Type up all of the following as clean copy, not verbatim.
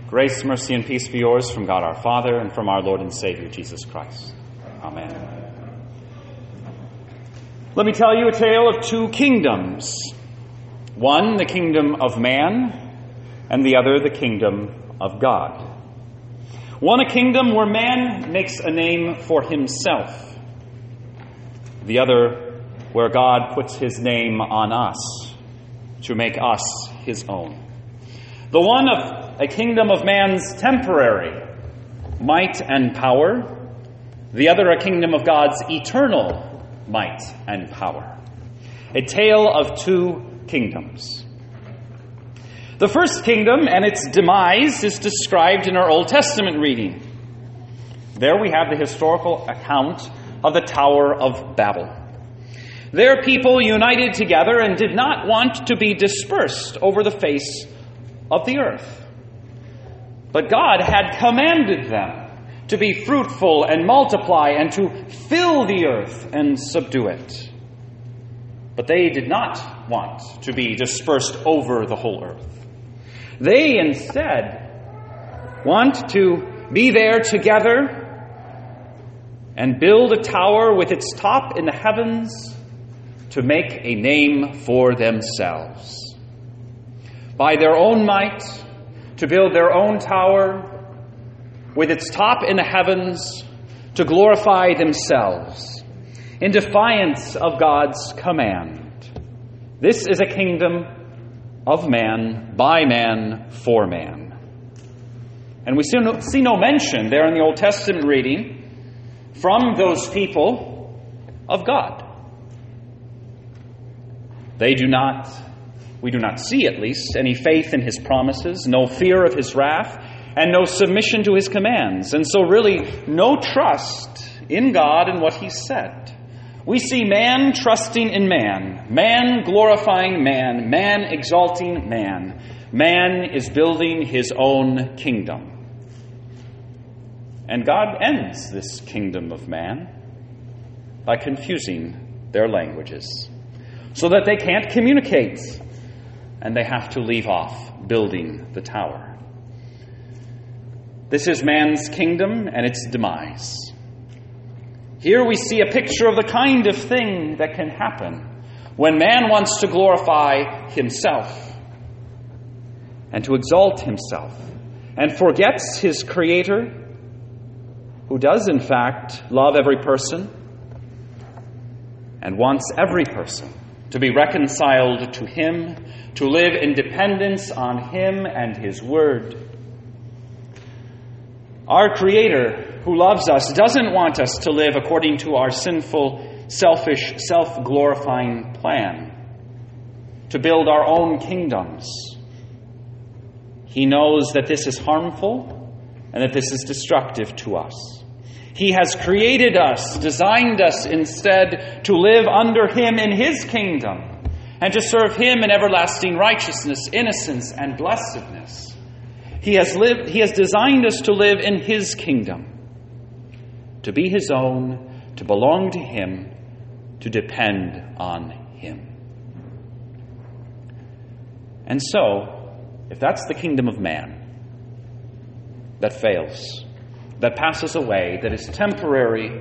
Grace, mercy, and peace be yours from God our Father and from our Lord and Savior, Jesus Christ. Amen. Let me tell you a tale of two kingdoms. One, the kingdom of man, and the other, the kingdom of God. One, a kingdom where man makes a name for himself. The other, where God puts his name on us to make us his own. The one of a kingdom of man's temporary might and power. The other, a kingdom of God's eternal might and power. A tale of two kingdoms. The first kingdom and its demise is described in our Old Testament reading. There we have the historical account of the Tower of Babel. There people united together and did not want to be dispersed over the face of the earth. But God had commanded them to be fruitful and multiply and to fill the earth and subdue it. But they did not want to be dispersed over the whole earth. They instead want to be there together and build a tower with its top in the heavens to make a name for themselves. By their own might, to build their own tower with its top in the heavens to glorify themselves in defiance of God's command. This is a kingdom of man, by man, for man. And we see no mention there in the Old Testament reading from those people of God. We do not see, at least, any faith in his promises, no fear of his wrath, and no submission to his commands. And so really, no trust in God and what he said. We see man trusting in man, man glorifying man, man exalting man. Man is building his own kingdom. And God ends this kingdom of man by confusing their languages so that they can't communicate. And they have to leave off building the tower. This is man's kingdom and its demise. Here we see a picture of the kind of thing that can happen when man wants to glorify himself and to exalt himself and forgets his Creator, who does in fact love every person and wants every person to be reconciled to him, to live in dependence on him and his word. Our Creator, who loves us, doesn't want us to live according to our sinful, selfish, self-glorifying plan, to build our own kingdoms. He knows that this is harmful and that this is destructive to us. He has created us, designed us instead to live under him in his kingdom and to serve him in everlasting righteousness, innocence, and blessedness. He has designed us to live in his kingdom, to be his own, to belong to him, to depend on him. And so, if that's the kingdom of man that fails, that passes away, that is temporary,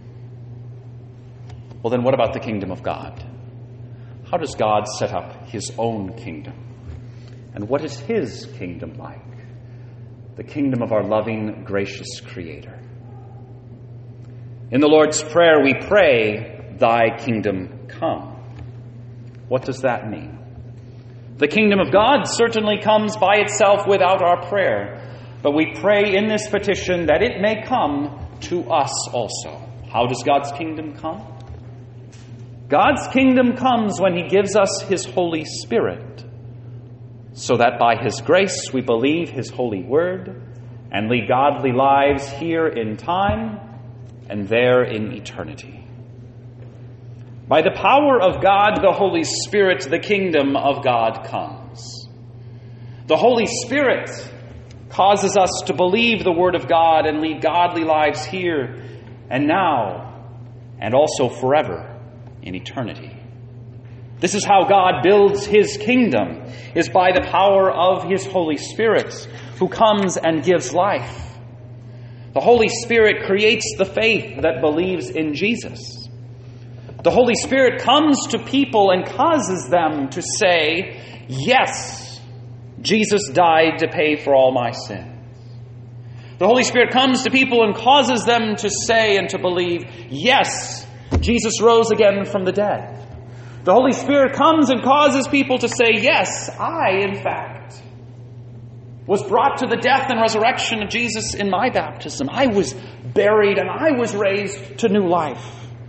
well then what about the kingdom of God? How does God set up his own kingdom? And what is his kingdom like? The kingdom of our loving, gracious Creator. In the Lord's Prayer we pray, "Thy kingdom come." What does that mean? The kingdom of God certainly comes by itself without our prayer. But we pray in this petition that it may come to us also. How does God's kingdom come? God's kingdom comes when he gives us his Holy Spirit, so that by his grace we believe his holy word and lead godly lives here in time and there in eternity. By the power of God, the Holy Spirit, the kingdom of God comes. The Holy Spirit causes us to believe the Word of God and lead godly lives here and now and also forever in eternity. This is how God builds his kingdom, is by the power of his Holy Spirit, who comes and gives life. The Holy Spirit creates the faith that believes in Jesus. The Holy Spirit comes to people and causes them to say, yes, Jesus died to pay for all my sins. The Holy Spirit comes to people and causes them to say and to believe, yes, Jesus rose again from the dead. The Holy Spirit comes and causes people to say, yes, I, in fact, was brought to the death and resurrection of Jesus in my baptism. I was buried and I was raised to new life.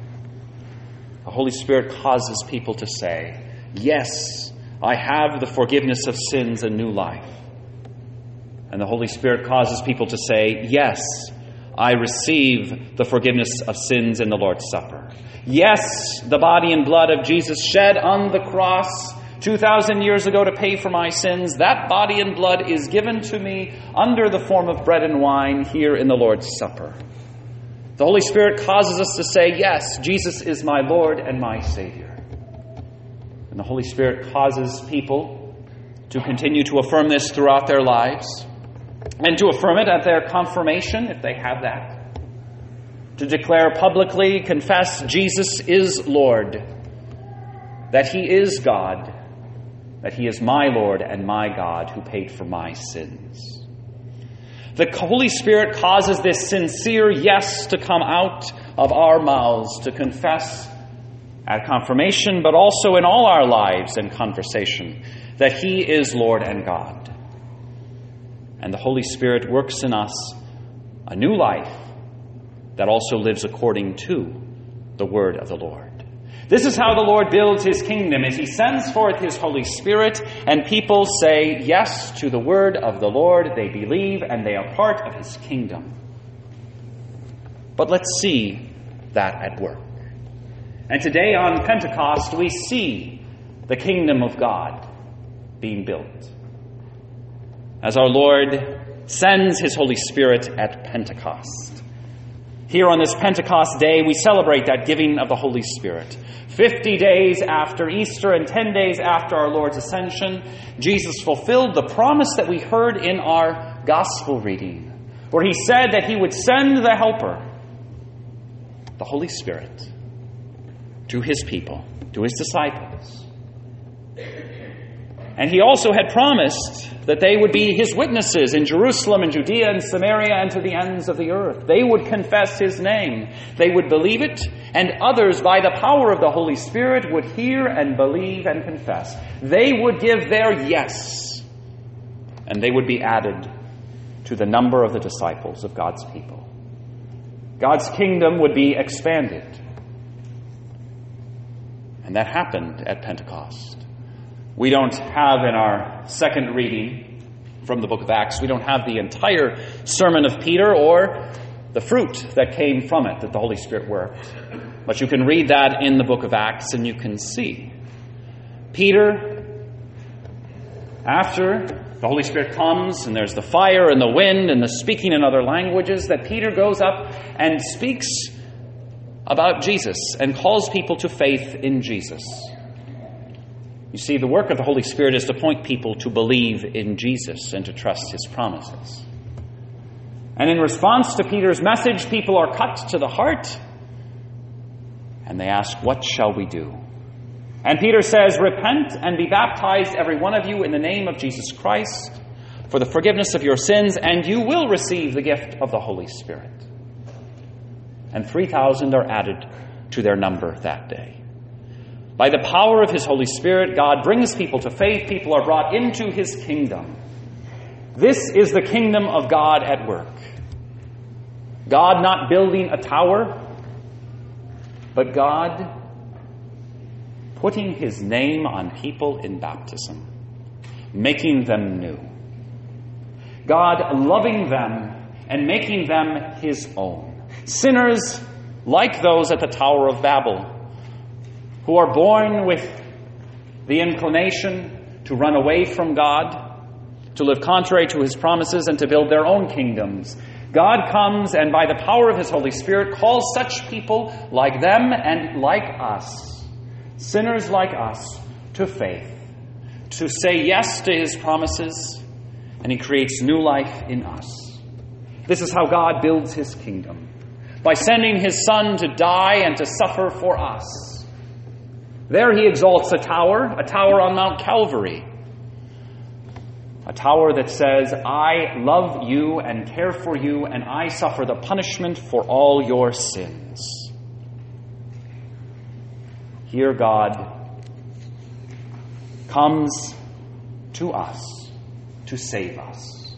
The Holy Spirit causes people to say, yes, I have the forgiveness of sins and new life. And the Holy Spirit causes people to say, yes, I receive the forgiveness of sins in the Lord's Supper. Yes, the body and blood of Jesus shed on the cross 2,000 years ago to pay for my sins, that body and blood is given to me under the form of bread and wine here in the Lord's Supper. The Holy Spirit causes us to say, yes, Jesus is my Lord and my Savior. And the Holy Spirit causes people to continue to affirm this throughout their lives, and to affirm it at their confirmation, if they have that. To declare publicly, confess Jesus is Lord, that he is God, that he is my Lord and my God who paid for my sins. The Holy Spirit causes this sincere yes to come out of our mouths, to confess at confirmation, but also in all our lives and conversation, that he is Lord and God. And the Holy Spirit works in us a new life that also lives according to the word of the Lord. This is how the Lord builds his kingdom, as he sends forth his Holy Spirit, and people say yes to the word of the Lord. They believe, and they are part of his kingdom. But let's see that at work. And today on Pentecost, we see the kingdom of God being built, as our Lord sends his Holy Spirit at Pentecost. Here on this Pentecost day, we celebrate that giving of the Holy Spirit. 50 days after Easter and 10 days after our Lord's ascension, Jesus fulfilled the promise that we heard in our gospel reading, where he said that he would send the Helper, the Holy Spirit, to his people, to his disciples. And he also had promised that they would be his witnesses in Jerusalem and Judea and Samaria and to the ends of the earth. They would confess his name. They would believe it, and others, by the power of the Holy Spirit, would hear and believe and confess. They would give their yes, and they would be added to the number of the disciples of God's people. God's kingdom would be expanded. And that happened at Pentecost. We don't have in our second reading from the book of Acts, we don't have the entire sermon of Peter or the fruit that came from it that the Holy Spirit worked. But you can read that in the book of Acts and you can see. Peter, after the Holy Spirit comes and there's the fire and the wind and the speaking in other languages, that Peter goes up and speaks about Jesus and calls people to faith in Jesus. You see, the work of the Holy Spirit is to point people to believe in Jesus and to trust his promises. And in response to Peter's message, people are cut to the heart and they ask, what shall we do? And Peter says, repent and be baptized, every one of you, in the name of Jesus Christ for the forgiveness of your sins, and you will receive the gift of the Holy Spirit. And 3,000 are added to their number that day. By the power of his Holy Spirit, God brings people to faith. People are brought into his kingdom. This is the kingdom of God at work. God not building a tower, but God putting his name on people in baptism, making them new. God loving them and making them his own. Sinners like those at the Tower of Babel, who are born with the inclination to run away from God, to live contrary to his promises, and to build their own kingdoms. God comes and by the power of his Holy Spirit calls such people like them and like us, sinners like us, to faith, to say yes to his promises, and he creates new life in us. This is how God builds his kingdom, by sending his Son to die and to suffer for us. There he exalts a tower on Mount Calvary, a tower that says, I love you and care for you, and I suffer the punishment for all your sins. Here God comes to us to save us.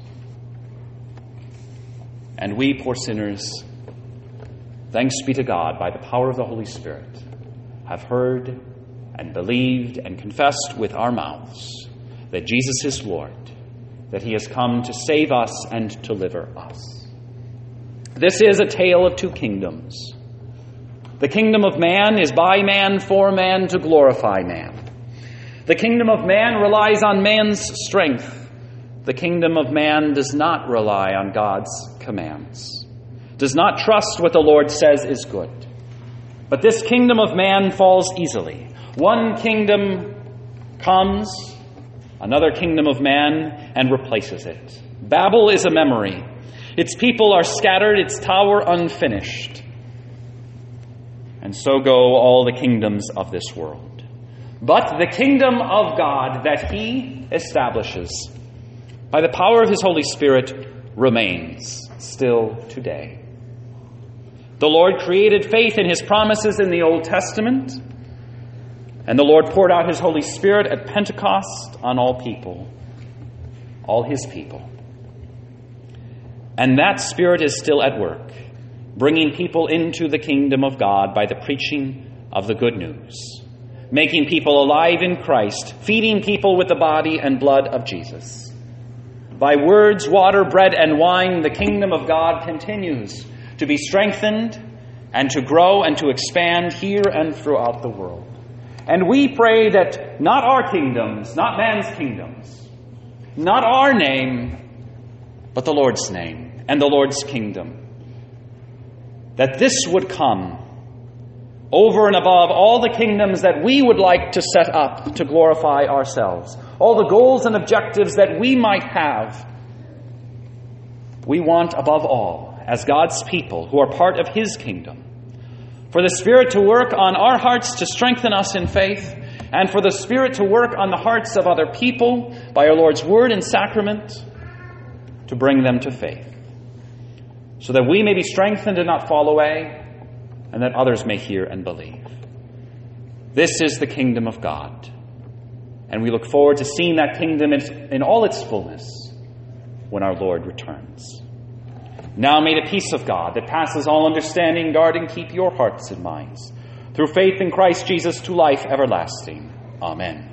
And we, poor sinners, thanks be to God, by the power of the Holy Spirit, have heard and believed and confessed with our mouths that Jesus is Lord, that he has come to save us and to deliver us. This is a tale of two kingdoms. The kingdom of man is by man, for man, to glorify man. The kingdom of man relies on man's strength. The kingdom of man does not rely on God's commands, does not trust what the Lord says is good. But this kingdom of man falls easily. One kingdom comes, another kingdom of man, and replaces it. Babel is a memory. Its people are scattered, its tower unfinished. And so go all the kingdoms of this world. But the kingdom of God that he establishes by the power of his Holy Spirit remains still today. The Lord created faith in his promises in the Old Testament, and the Lord poured out his Holy Spirit at Pentecost on all people, all his people. And that Spirit is still at work, bringing people into the kingdom of God by the preaching of the good news, making people alive in Christ, feeding people with the body and blood of Jesus. By words, water, bread, and wine, the kingdom of God continues to be strengthened and to grow and to expand here and throughout the world. And we pray that not our kingdoms, not man's kingdoms, not our name, but the Lord's name and the Lord's kingdom, that this would come over and above all the kingdoms that we would like to set up to glorify ourselves, all the goals and objectives that we might have. We want above all, as God's people who are part of his kingdom, for the Spirit to work on our hearts to strengthen us in faith, and for the Spirit to work on the hearts of other people by our Lord's word and sacrament to bring them to faith, so that we may be strengthened and not fall away, and that others may hear and believe. This is the kingdom of God, and we look forward to seeing that kingdom in all its fullness when our Lord returns. Now may the peace of God that passes all understanding guard and keep your hearts and minds through faith in Christ Jesus to life everlasting. Amen.